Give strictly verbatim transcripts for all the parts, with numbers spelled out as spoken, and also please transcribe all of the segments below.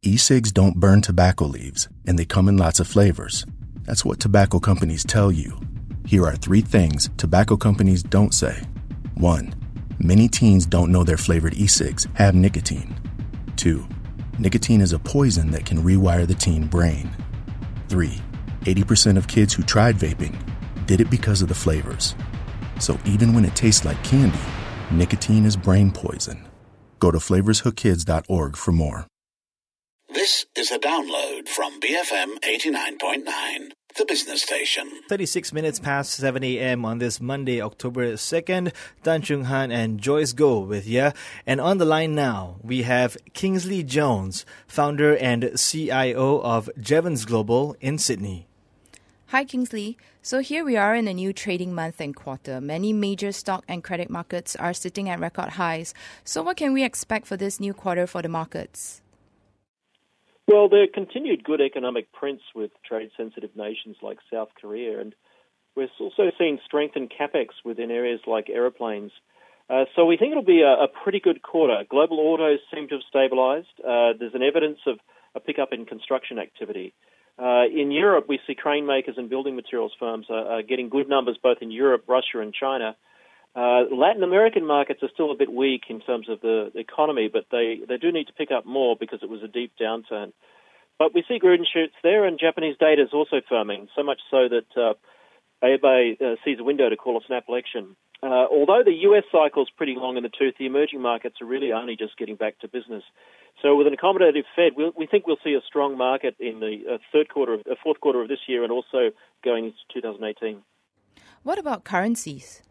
E-cigs don't burn tobacco leaves, and they come in lots of flavors. That's what tobacco companies tell you. Here are three things tobacco companies don't say. One, many teens don't know their flavored e-cigs have nicotine. Two, nicotine is a poison that can rewire the teen brain. Three, eighty percent of kids who tried vaping did it because of the flavors. So even when it tastes like candy, nicotine is brain poison. Go to flavors hook kids dot org for more. This is a download from B F M eighty-nine point nine, the business station. thirty-six minutes past seven a.m. on this Monday, October second. Tan Chung Han and Joyce Goh with you. And on the line now, we have Kingsley Jones, founder and C I O of Jevons Global in Sydney. Hi, Kingsley. So here we are in a new trading month and quarter. Many major stock and credit markets are sitting at record highs. So what can we expect for this new quarter for the markets? Well, there are continued good economic prints with trade-sensitive nations like South Korea, and we're also seeing strength in capex within areas like aeroplanes. Uh, so we think it'll be a, a pretty good quarter. Global autos seem to have stabilised. Uh, there's an evidence of a pickup in construction activity. Uh, in Europe, we see crane makers and building materials firms are, are getting good numbers both in Europe, Russia, and China. Uh, Latin American markets are still a bit weak in terms of the economy, but they, they do need to pick up more because it was a deep downturn. But we see green shoots there, and Japanese data is also firming, so much so that uh, A B A uh, sees a window to call a snap election. Uh, although the U S cycle is pretty long in the tooth, the emerging markets are really only just getting back to business. So with an accommodative Fed, we'll, we think we'll see a strong market in the uh, third quarter, of, uh, fourth quarter of this year, and also going into two thousand eighteen. What about currencies?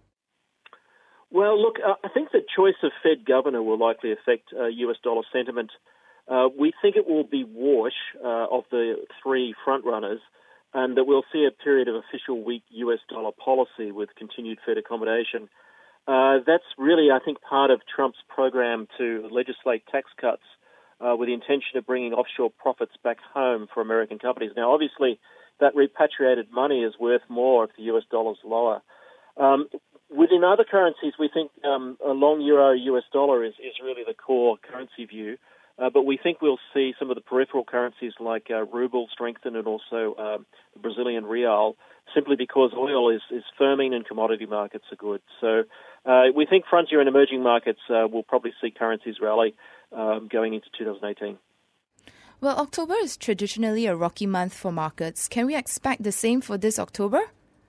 Well, look, uh, I think the choice of Fed governor will likely affect uh, U S dollar sentiment. Uh, we think it will be wash uh, of the three frontrunners, and that we'll see a period of official weak U S dollar policy with continued Fed accommodation. Uh, that's really, I think, part of Trump's program to legislate tax cuts uh, with the intention of bringing offshore profits back home for American companies. Now, obviously, that repatriated money is worth more if the U S dollar's lower. Um, within other currencies, we think um, a long euro U S dollar is, is really the core currency view. Uh, but we think we'll see some of the peripheral currencies like uh, ruble strengthen, and also uh, the Brazilian real, simply because oil is, is firming and commodity markets are good. So uh, we think frontier and emerging markets uh, will probably see currencies rally um, going into two thousand eighteen. Well, October is traditionally a rocky month for markets. Can we expect the same for this October?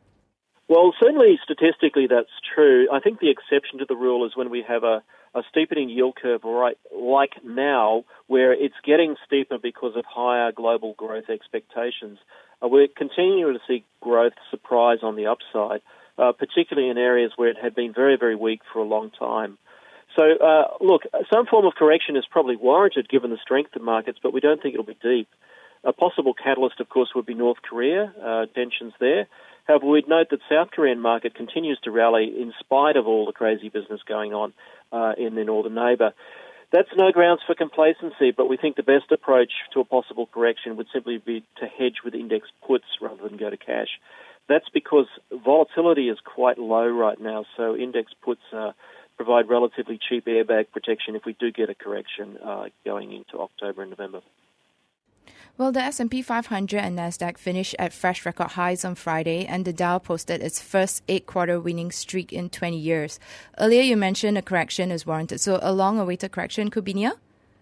Well, certainly statistically that's true. I think the exception to the rule is when we have a, a steepening yield curve right like now, where it's getting steeper because of higher global growth expectations. Uh, we're continuing to see growth surprise on the upside, uh, particularly in areas where it had been very, very weak for a long time. So, uh, look, some form of correction is probably warranted given the strength of markets, but we don't think it'll be deep. A possible catalyst, of course, would be North Korea, uh, tensions there. However, we'd note that South Korean market continues to rally in spite of all the crazy business going on uh, in their northern neighbour. That's no grounds for complacency, but we think the best approach to a possible correction would simply be to hedge with index puts rather than go to cash. That's because volatility is quite low right now, so index puts uh, provide relatively cheap airbag protection if we do get a correction uh, going into October and November. Well, the S and P five hundred and Nasdaq finished at fresh record highs on Friday, and the Dow posted its first eight-quarter winning streak in twenty years. Earlier, you mentioned a correction is warranted, so a long-awaited correction could be near?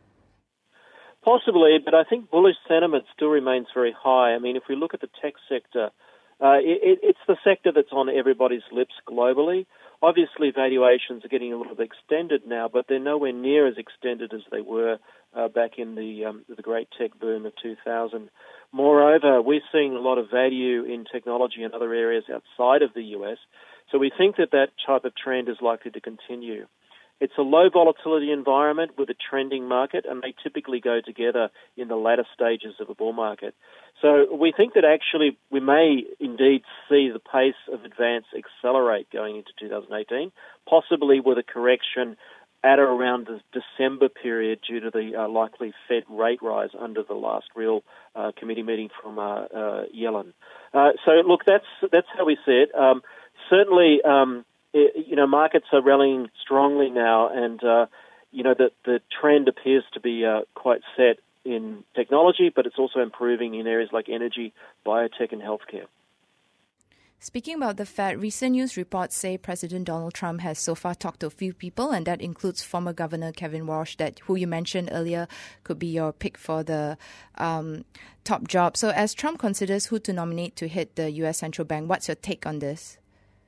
Possibly, but I think bullish sentiment still remains very high. I mean, if we look at the tech sector, uh, it, it's the sector that's on everybody's lips globally. Obviously, valuations are getting a little bit extended now, but they're nowhere near as extended as they were uh, back in the um, the great tech boom of two thousand. Moreover, we're seeing a lot of value in technology and other areas outside of the U S, so we think that that type of trend is likely to continue. It's a low volatility environment with a trending market, and they typically go together in the latter stages of a bull market. So we think that actually we may indeed see the pace of advance accelerate going into two thousand eighteen, possibly with a correction at or around the December period due to the uh, likely Fed rate rise under the last real uh, committee meeting from uh, uh, Yellen. Uh, so look, that's that's how we see it. Um, certainly, um, it, you know, markets are rallying strongly now, and uh, you know the the trend appears to be uh, quite set in technology, but it's also improving in areas like energy, biotech, and healthcare. Speaking about the Fed, recent news reports say President Donald Trump has so far talked to a few people, and that includes former Governor Kevin Walsh, that who you mentioned earlier could be your pick for the um, top job. So as Trump considers who to nominate to head the U S Central Bank, what's your take on this?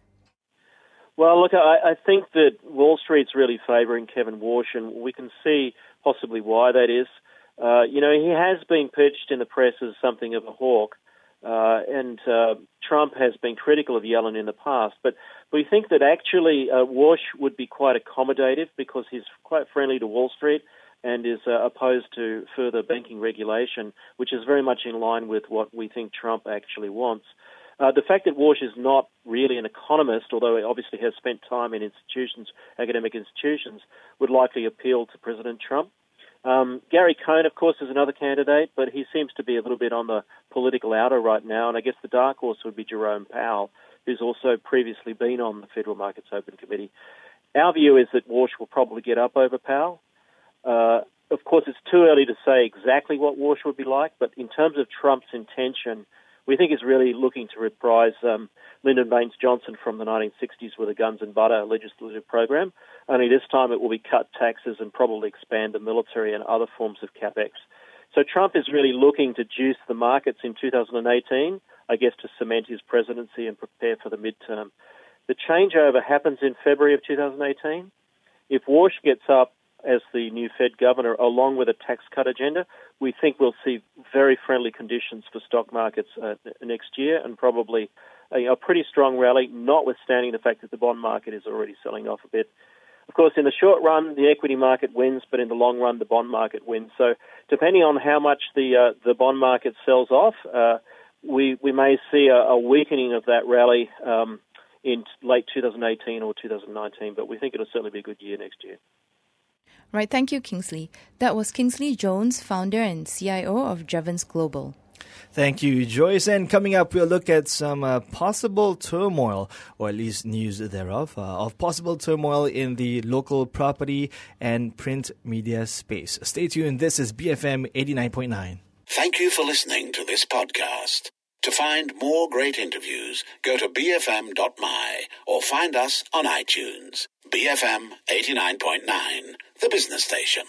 Well, look, I, I think that Wall Street's really favouring Kevin Walsh, and we can see possibly why that is. Uh, you know, he has been pitched in the press as something of a hawk. Uh, and uh, Trump has been critical of Yellen in the past, but we think that actually uh, Walsh would be quite accommodative because he's quite friendly to Wall Street and is uh, opposed to further banking regulation, which is very much in line with what we think Trump actually wants. Uh, the fact that Walsh is not really an economist, although he obviously has spent time in institutions, academic institutions, would likely appeal to President Trump. Um, Gary Cohn, of course, is another candidate, but he seems to be a little bit on the political outer right now, and I guess the dark horse would be Jerome Powell, who's also previously been on the Federal Markets Open Committee. Our view is that Walsh will probably get up over Powell. Uh, of course, it's too early to say exactly what Walsh would be like, but in terms of Trump's intention, we think he's really looking to reprise um, Lyndon Baines Johnson from the nineteen sixties with a guns and butter legislative program. Only this time it will be cut taxes and probably expand the military and other forms of capex. So Trump is really looking to juice the markets in two thousand eighteen, I guess, to cement his presidency and prepare for the midterm. The changeover happens in February of two thousand eighteen. If Walsh gets up as the new Fed governor, along with a tax cut agenda, we think we'll see very friendly conditions for stock markets uh, next year, and probably a, a pretty strong rally, notwithstanding the fact that the bond market is already selling off a bit. Of course, in the short run, the equity market wins, but in the long run, the bond market wins. So depending on how much the uh, the bond market sells off, uh, we, we may see a, a weakening of that rally um, in late two thousand eighteen or two thousand nineteen, but we think it'll certainly be a good year next year. Right, thank you, Kingsley. That was Kingsley Jones, founder and C I O of Jevons Global. Thank you, Joyce. And coming up, we'll look at some uh, possible turmoil, or at least news thereof, uh, of possible turmoil in the local property and print media space. Stay tuned. This is B F M eighty-nine point nine. Thank you for listening to this podcast. To find more great interviews, go to b f m dot m y or find us on iTunes. B F M eighty-nine point nine, the business station.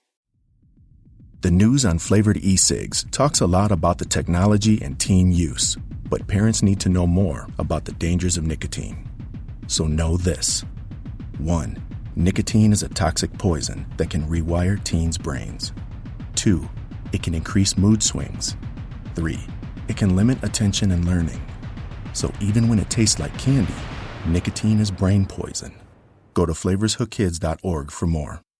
The news on flavored e-cigs talks a lot about the technology and teen use, but parents need to know more about the dangers of nicotine. So know this. One, nicotine is a toxic poison that can rewire teens' brains. Two, it can increase mood swings. Three, it can limit attention and learning. So even when it tastes like candy, nicotine is brain poison. Go to flavors hook kids dot org for more.